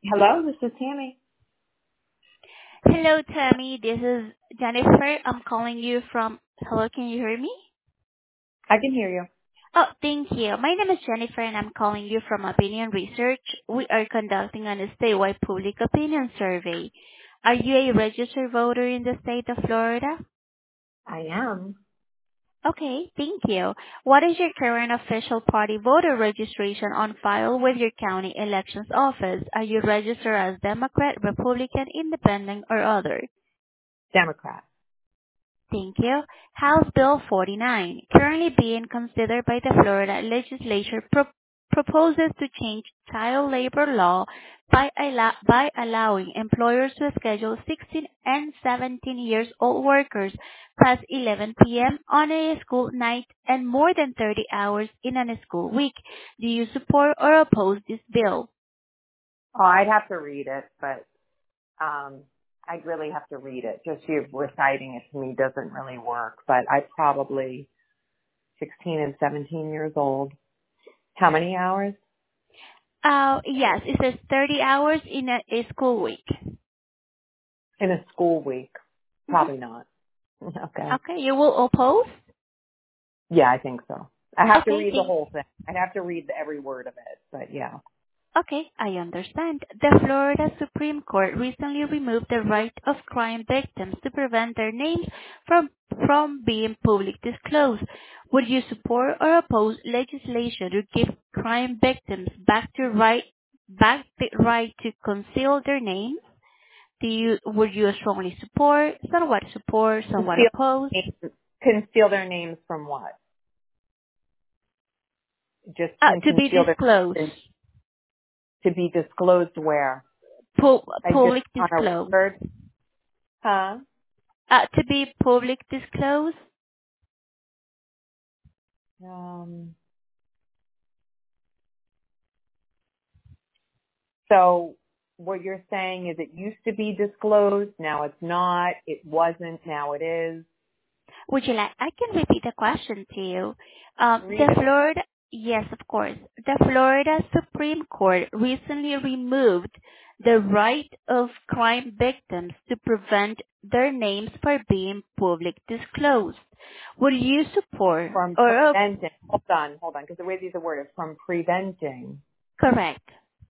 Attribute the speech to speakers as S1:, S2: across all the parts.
S1: Hello, this is Tammy.
S2: Hello, Tammy. This is Jennifer. I'm calling you from. Hello, can you hear me?
S1: I can hear you.
S2: Oh, thank you. My name is Jennifer, and I'm calling you from Opinion Research. We are conducting a statewide public opinion survey. Are you a registered voter in the state of Florida?
S1: I am.
S2: Okay, thank you. What is your current official party voter registration on file with your county elections office? Are you registered as Democrat, Republican, Independent, or other?
S1: Democrat.
S2: Thank you. House Bill 49, currently being considered by the Florida legislature, proposes to change child labor law by allowing employers to schedule 16 and 17 years old workers past 11 p.m. on a school night and more than 30 hours in a school week. Do you support or oppose this bill?
S1: Oh, I'd have to read it, but I'd really have to read it. Just you reciting it to me doesn't really work. But I probably 16 and 17 years old. How many hours?
S2: Yes, it says 30 hours in a school week.
S1: In a school week?
S2: Mhm.
S1: Probably not. Okay.
S2: Okay, you will oppose?
S1: Yeah, I think so. I have to
S2: Okay,
S1: read the whole thing. I'd have to read every word of it, but yeah.
S2: okay, I understand. The Florida Supreme Court recently removed the right of crime victims to prevent their names from being public disclosed. Would you support or oppose legislation to give crime victims back the right to conceal their names? Would you strongly support, somewhat
S1: Conceal,
S2: oppose?
S1: conceal their names from what? Just can
S2: To be
S1: conceal
S2: disclosed,
S1: their to be disclosed where? Like just
S2: public
S1: on a
S2: disclosed,
S1: record? Huh?
S2: to be public disclosed.
S1: Um, so what you're saying is it used to be disclosed, now it's not, it wasn't, now it is.
S2: Would you like, I can repeat the question to you.
S1: Read it.
S2: Yes, of course. The Florida Supreme Court recently removed the right of crime victims to prevent their names from being public disclosed. Would you support
S1: From
S2: or
S1: preventing, hold on, because the way these are worded, from preventing,
S2: correct?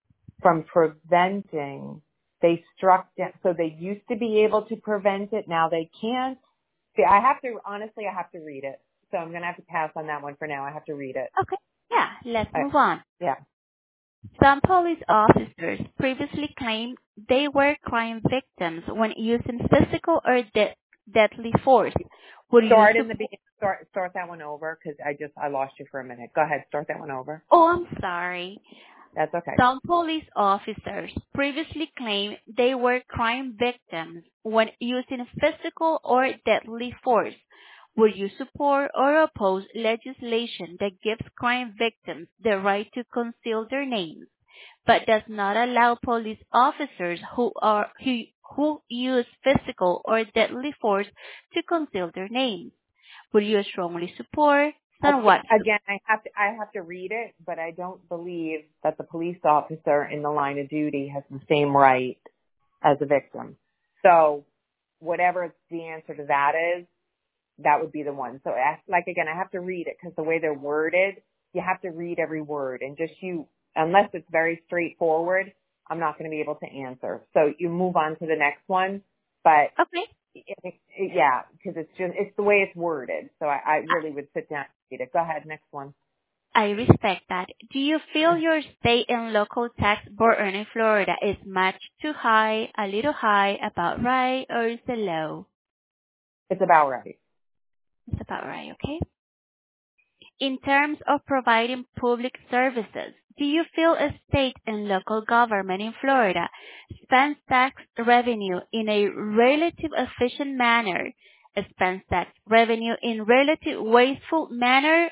S1: they struck down, so they used to be able to prevent it, now they can't. See, honestly, I have to read it. So I'm going to have to pass on that one for now. I have to read it.
S2: Okay. Yeah, let's
S1: I,
S2: move on.
S1: yeah.
S2: Some police officers previously claimed they were crime victims when using physical or deadly force. Would you
S1: Start in the
S2: support?
S1: beginning. Start that one over because I lost you for a minute. Go ahead. Start that one over.
S2: Oh, I'm sorry.
S1: That's okay.
S2: Some police officers previously claimed they were crime victims when using physical or deadly force. Would you support or oppose legislation that gives crime victims the right to conceal their names, but does not allow police officers who use physical or deadly force to conceal their names? Would you strongly support? Somewhat.
S1: Again, I have to read it, but I don't believe that the police officer in the line of duty has the same right as a victim. So whatever the answer to that is, that would be the one. So like again, I have to read it because the way they're worded, you have to read every word and unless it's very straightforward, I'm not going to be able to answer. So you move on to the next one, but
S2: Okay.
S1: yeah, because it's the way it's worded. So I really would sit down and read it. Go ahead, next one.
S2: I respect that. Do you feel your state and local tax burden in Florida is much too high, a little high, about right, or is it low?
S1: It's about right.
S2: It's about right, okay? In terms of providing public services, do you feel a state and local government in Florida spends tax revenue in a relative efficient manner, spends tax revenue in relative wasteful manner?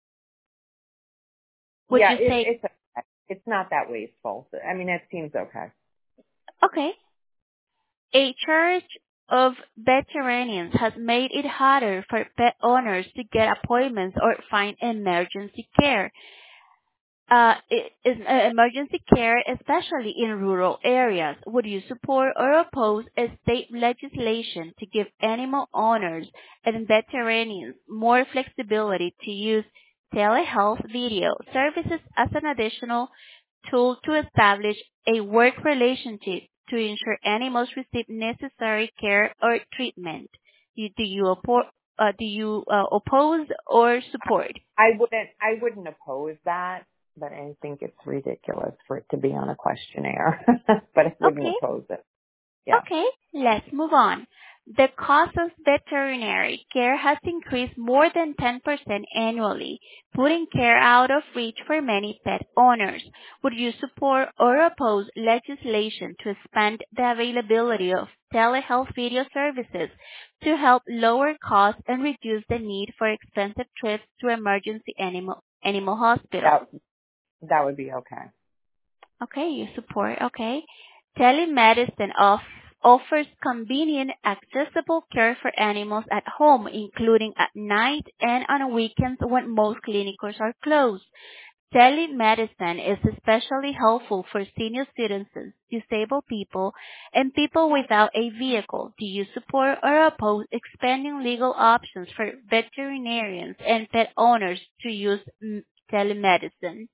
S2: Would
S1: Yeah,
S2: you say,
S1: it's not that wasteful. I mean, it seems okay.
S2: okay, a church of veterinarians has made it harder for pet owners to get appointments or find emergency care. emergency care, especially in rural areas. Would you support or oppose a state legislation to give animal owners and veterinarians more flexibility to use telehealth video services as an additional tool to establish a work relationship to ensure animals receive necessary care or treatment? Do you oppose or support?
S1: I wouldn't oppose that, but I think it's ridiculous for it to be on a questionnaire. But I wouldn't
S2: Okay.
S1: oppose it. Yeah.
S2: Okay, let's move on. The cost of veterinary care has increased more than 10% annually, putting care out of reach for many pet owners. Would you support or oppose legislation to expand the availability of telehealth video services to help lower costs and reduce the need for expensive trips to emergency animal hospitals?
S1: That would be okay.
S2: Okay, you support. Okay. Telemedicine offers convenient, accessible care for animals at home, including at night and on weekends when most clinics are closed. Telemedicine is especially helpful for senior citizens, disabled people, and people without a vehicle. Do you support or oppose expanding legal options for veterinarians and pet owners to use telemedicine?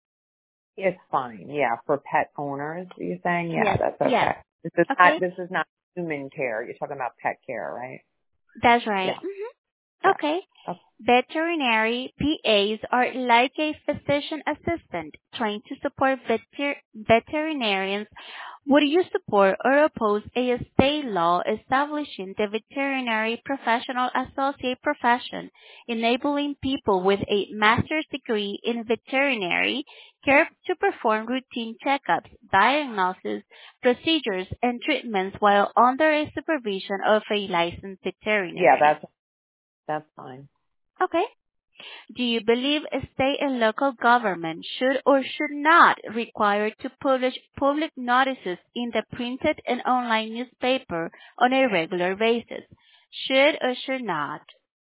S1: It's fine. Yeah, for pet owners, you're saying? Yeah,
S2: Yes.
S1: that's okay.
S2: Yes.
S1: This
S2: Okay.
S1: is not human care. You're talking about pet care, right?
S2: That's right.
S1: Yeah. Yeah.
S2: Okay.
S1: Okay.
S2: Veterinary PAs are like a physician assistant trying to support veterinarians. Would you support or oppose a state law establishing the veterinary professional associate profession, enabling people with a master's degree in veterinary care to perform routine checkups, diagnosis, procedures, and treatments while under a supervision of a licensed veterinarian?
S1: Yeah, that's fine.
S2: Okay. Do you believe a state and local government should or should not require to publish public notices in the printed and online newspaper on a regular basis? Should or should not?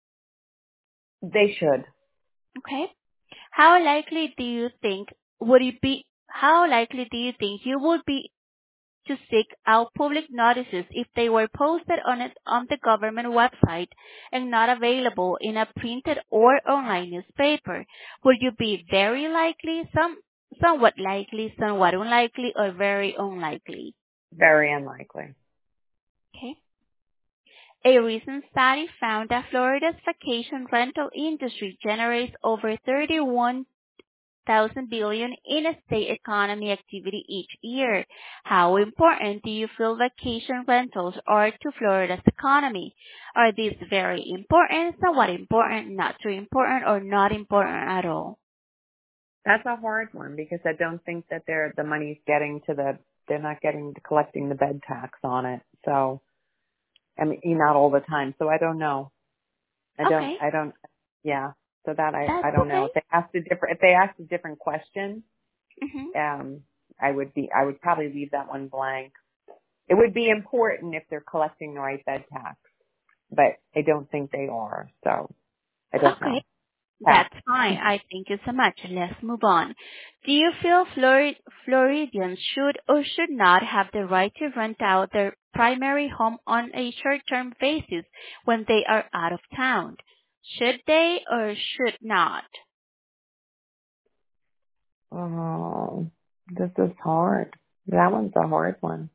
S1: They should.
S2: Okay. How likely do you think you would be to seek out public notices if they were posted on the government website and not available in a printed or online newspaper? Would you be very likely, somewhat likely, somewhat unlikely, or very unlikely?
S1: Very unlikely.
S2: Okay. A recent study found that Florida's vacation rental industry generates over 31,000 billion in state economy activity each year. How important do you feel vacation rentals are to Florida's economy? Are these very important, somewhat important, not too important, or not important at all?
S1: That's a hard one because I don't think that the money's getting to they're not collecting the bed tax on it. So, I mean, not all the time. So I don't know.
S2: Okay.
S1: Yeah. So that
S2: That's
S1: I don't
S2: okay.
S1: know. If they asked a different question,
S2: Mm-hmm.
S1: I would probably leave that one blank. It would be important if they're collecting the right bed tax, but I don't think they are. So I don't
S2: Okay.
S1: know.
S2: That's fine. I thank you so much. Let's move on. Do you feel Floridians should or should not have the right to rent out their primary home on a short-term basis when they are out of town? Should they or should not?
S1: Oh, this is hard. That one's a hard one.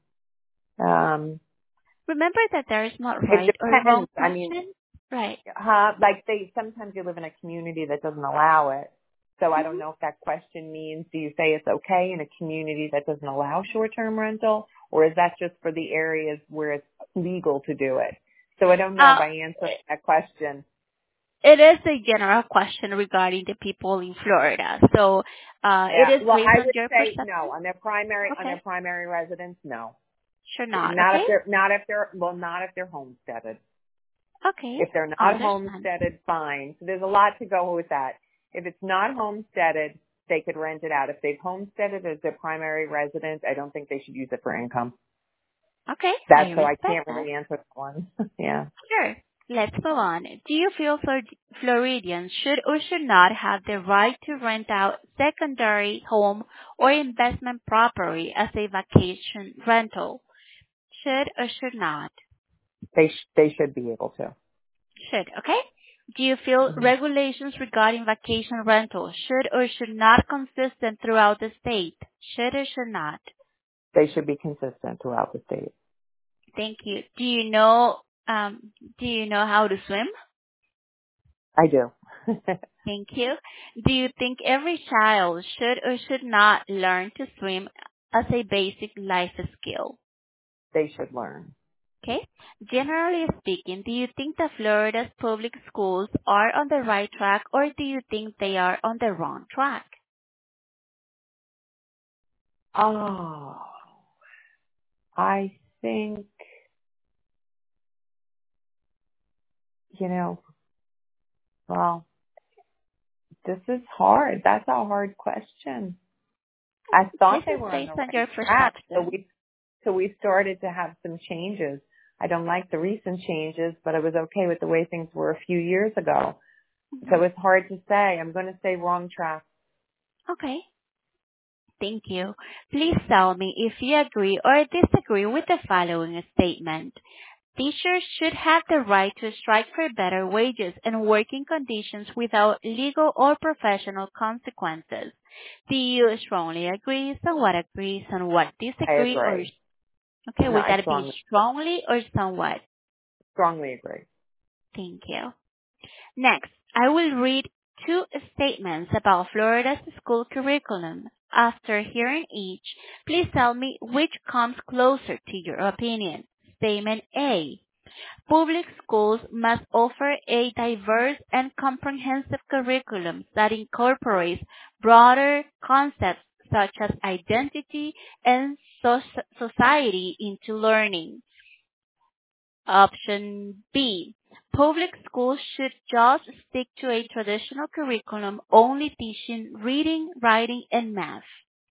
S2: Remember that there is not
S1: It
S2: right or wrong
S1: depends. I mean,
S2: question? Right.
S1: like sometimes you live in a community that doesn't allow it. So I don't
S2: Mm-hmm.
S1: know if that question means, do you say it's okay in a community that doesn't allow short-term rental, or is that just for the areas where it's legal to do it? So I don't know if I answered that question.
S2: It is a general question regarding the people in Florida. So
S1: Yeah.
S2: it is
S1: Well,
S2: based
S1: I
S2: on
S1: would
S2: your
S1: say
S2: perception.
S1: no on their
S2: Okay.
S1: primary residence. No,
S2: Sure not.
S1: not
S2: Okay.
S1: if they're homesteaded.
S2: Okay.
S1: If they're not
S2: Understand.
S1: homesteaded, fine. So there's a lot to go with that. If it's not homesteaded, they could rent it out. If they've homesteaded as their primary residence, I don't think they should use it for income.
S2: Okay. I
S1: That's so I
S2: respect
S1: can't
S2: that.
S1: really answer that one. Yeah.
S2: Sure. Let's move on. Do you feel Floridians should or should not have the right to rent out secondary home or investment property as a vacation rental? Should or should not?
S1: They should be able to.
S2: Should, okay? Do you feel
S1: Hmm.
S2: regulations regarding vacation rental should or should not consistent throughout the state? Should or should not?
S1: They should be consistent throughout the state.
S2: Thank you. Do you know how to swim?
S1: I do.
S2: Thank you. Do you think every child should or should not learn to swim as a basic life skill?
S1: They should learn.
S2: Okay. Generally speaking, do you think that Florida's public schools are on the right track or do you think they are on the wrong track?
S1: Oh, I think, well, this is hard. That's a hard question. I thought
S2: This
S1: they
S2: is
S1: were on
S2: based
S1: the
S2: on
S1: right
S2: your
S1: track,
S2: perception.
S1: so we started to have some changes. I don't like the recent changes, but I was okay with the way things were a few years ago. So it's hard to say. I'm going to say wrong track.
S2: Okay. Thank you. Please tell me if you agree or disagree with the following statement. Teachers should have the right to strike for better wages and working conditions without legal or professional consequences. Do you strongly agree, somewhat agree, somewhat
S1: I
S2: disagree, or
S1: agree.
S2: okay,
S1: No,
S2: would
S1: I
S2: that be strongly or somewhat?
S1: strongly agree.
S2: Thank you. Next, I will read two statements about Florida's school curriculum. After hearing each, please tell me which comes closer to your opinion. Statement A. Public schools must offer a diverse and comprehensive curriculum that incorporates broader concepts such as identity and society into learning. Option B. Public schools should just stick to a traditional curriculum only teaching reading, writing, and math.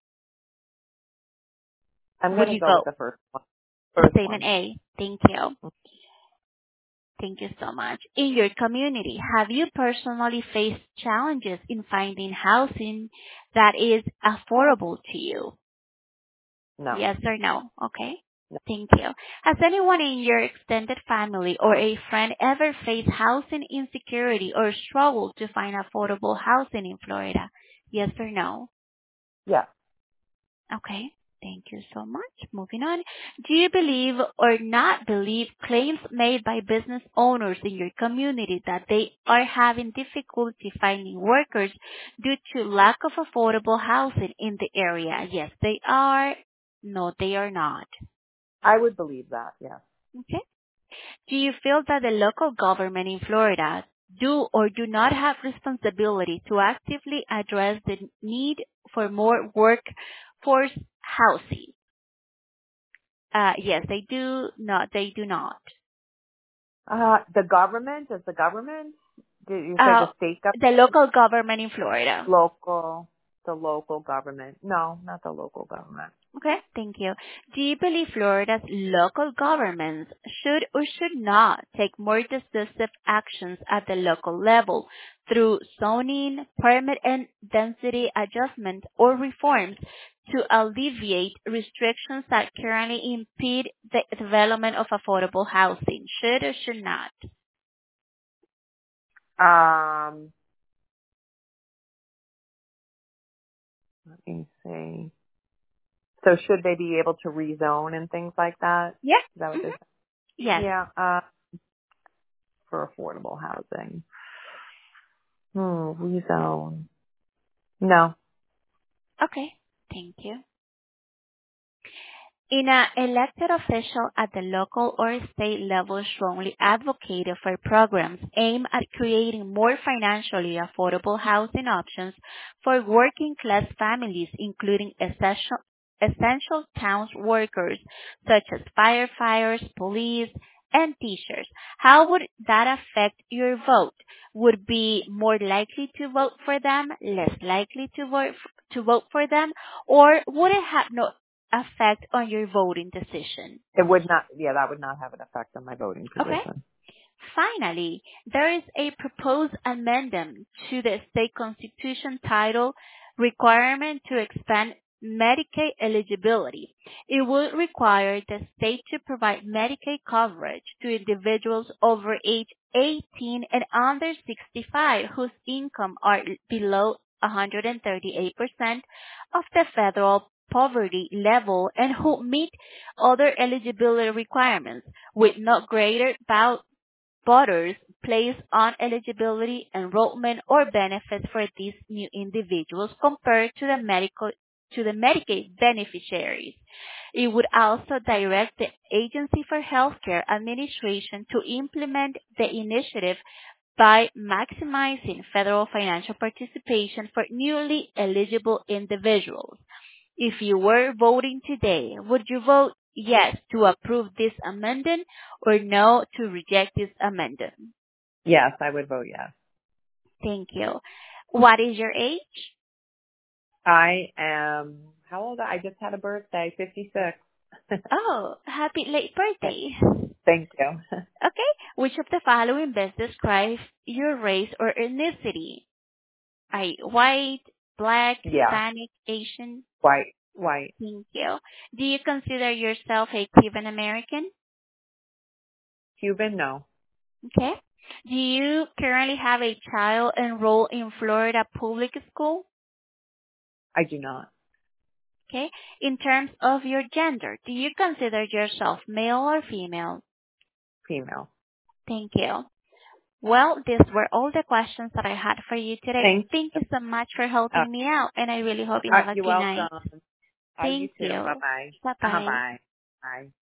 S1: I'm
S2: Would
S1: going to
S2: you
S1: go with
S2: vote?
S1: the first one. First
S2: Statement
S1: one.
S2: A. Thank you. Thank you so much. In your community, have you personally faced challenges in finding housing that is affordable to you?
S1: No.
S2: Yes or no? Okay.
S1: No.
S2: Thank you. Has anyone in your extended family or a friend ever faced housing insecurity or struggled to find affordable housing in Florida? Yes or no?
S1: Yeah.
S2: Okay. Thank you so much. Moving on. Do you believe or not believe claims made by business owners in your community that they are having difficulty finding workers due to lack of affordable housing in the area? Yes, they are. No, they are not.
S1: I would believe that. Yeah.
S2: Okay. Do you feel that the local government in Florida do or do not have responsibility to actively address the need for more workforce housing? Yes, they do not. They do not.
S1: The government, is the government? Did you say
S2: Uh,
S1: the state government?
S2: the local government in Florida.
S1: The local government. No, not the local government.
S2: Okay, thank you. Do you believe Florida's local governments should or should not take more decisive actions at the local level through zoning, permit and density adjustment or reforms to alleviate restrictions that currently impede the development of affordable housing? Should or should not?
S1: Let me see. So should they be able to rezone and things like that?
S2: Yeah.
S1: Is that what they're saying?
S2: Yes.
S1: Yeah, for affordable housing. Rezone. No.
S2: Okay. Thank you. In an elected official at the local or state level strongly advocated for programs aimed at creating more financially affordable housing options for working class families, including essential towns workers such as firefighters, police, and teachers. How would that affect your vote? Would be more likely to vote for them, less likely to vote for them, or would it have no effect on your voting decision?
S1: It would not, that would not have an effect on my voting
S2: Okay.
S1: position.
S2: Finally, there is a proposed amendment to the state constitution titled Requirement to Expand Medicaid Eligibility. It would require the state to provide Medicaid coverage to individuals over age 18 and under 65 whose income are below 138% of the federal poverty level and who meet other eligibility requirements with no greater voters placed on eligibility, enrollment, or benefits for these new individuals compared to the Medicaid beneficiaries. It would also direct the Agency for Healthcare Administration to implement the initiative by maximizing federal financial participation for newly eligible individuals. If you were voting today, would you vote yes to approve this amendment or no to reject this amendment?
S1: Yes, I would vote yes.
S2: Thank you. What is your age?
S1: I am, how old? I just had a birthday, 56.
S2: Oh, happy late birthday.
S1: Thank you.
S2: Okay. Which of the following best describes your race or ethnicity? Are you white, black,
S1: Yeah.
S2: Hispanic, Asian?
S1: White.
S2: Thank you. Do you consider yourself a Cuban American?
S1: Cuban? No.
S2: Okay. Do you currently have a child enrolled in Florida public school?
S1: I do not.
S2: Okay. In terms of your gender, do you consider yourself male or female?
S1: Female.
S2: Thank you. Well, these were all the questions that I had for you today. Thank you so much for helping me out, and I really hope you have a
S1: You're
S2: good night.
S1: welcome. You
S2: Thank
S1: too.
S2: you.
S1: Bye-bye.
S2: Bye-bye.
S1: Bye. Bye.